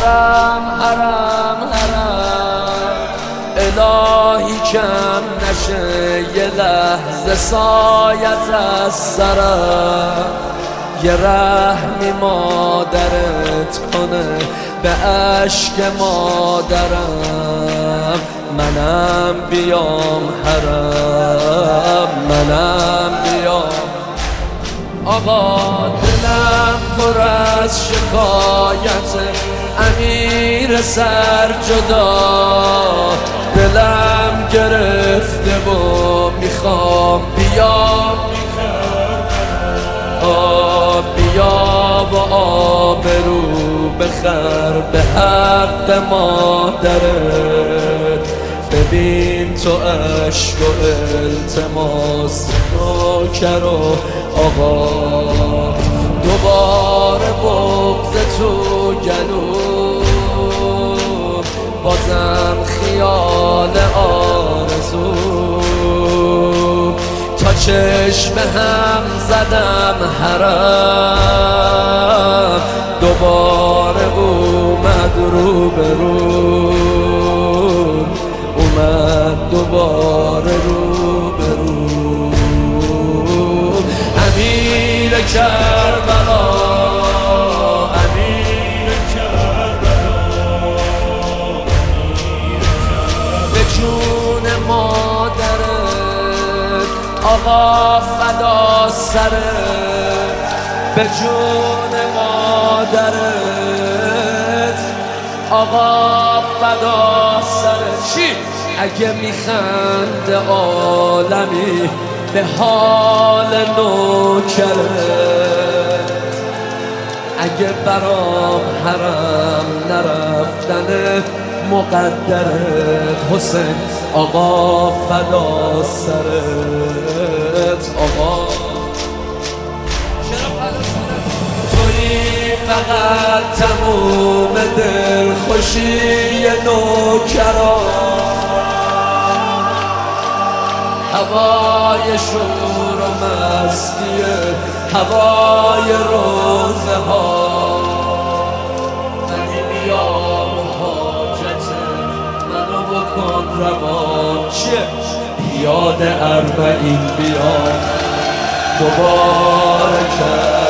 حرم حرم حرم الهی کم نشه یه لحظه سایت از سرم، یه رحمی مادرت کنه به عشق مادرم. منم بیام حرم، منم بیام. آقا دلم پر از شکایت امیر سرجدا، دلم گرفته و میخوام بیام بیا و آبرو بخر به حق مادرت. ببین تو عشق و التماس نوکر و آقا، دوباره بغض تو گلو، بازم خیال آرزو. تا چشم هم زدم حرم، دوباره اومد رو به رو، اومد دوباره رو به رو. امیر کربلا، امیر کربلا، به جون مادرت آقا فدا سرت، به جون مادرت آقا فدا سرت. چی؟ اگه میخنده عالمی به حال نوکرت، اگه برام حرم نرفتن مقدرت، حسین آقا فدا سرت. آقا توی فقط تموم دلخوشی نوکران، هوای شور و مستی هوای روزه ها. ولی بیام حاجت منو بکن روان، چیه؟ پیاده اربعین بیام دوباره کرد